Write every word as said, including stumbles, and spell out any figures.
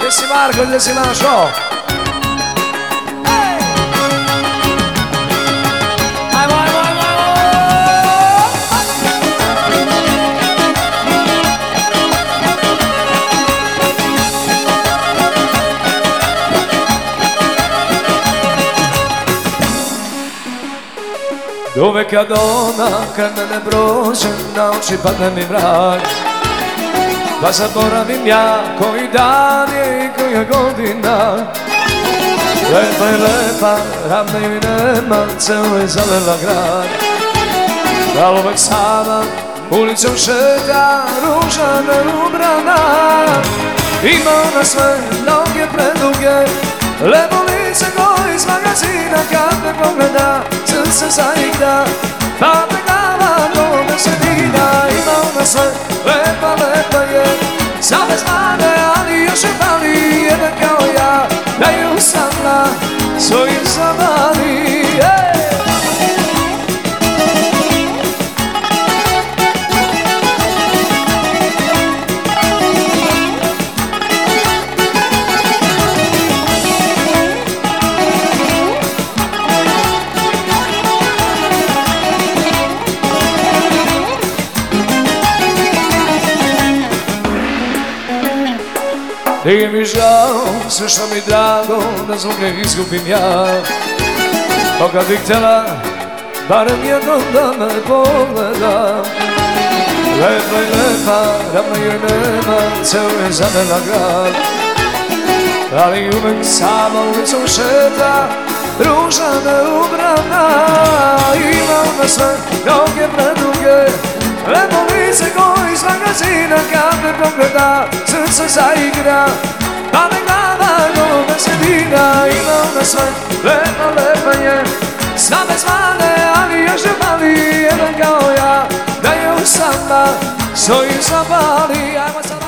Gdje si Marko, gdje si Mašo? Ajmo, ajmo, ajmo, ajmo! Uvek kad ona, kad mene prođe, na oči padne mi mrak. Pa zaboravim ja koji dan je i koja godina. Lepa je lepa, ravna joj nema, celo je zalela grad. Da uvek sama ulicom šeta, ruža neubrana. Ima ona sve noge preduge, lepo lice koje iz magazina. Kad me pogleda, srce zaigra, pa me glava nome se dira. Ima ona sve, lepa, lepa je, sad bez mane, ali još je fali jedan kao ja, da je usamla svojim zavali. Nije mi žao, sve što mi drago, da zbog ne izgubim ja. Pa kad bih htjela, barem jednom da me pogleda. Lepa i lepa, ravna joj nema, ceo je zavela grad. Ali uvek sama ulicom šeta, ruža neubrana. Ima ona sve noge preduge, lepo lice koje iz magazina. Kad me pogleda, srce zaigra, pa me glava nome se dira. Ima ona sve, lepa, lepa je, sva bez mane, ali još je mali jedan kao ja, da je usamla svojim zavali.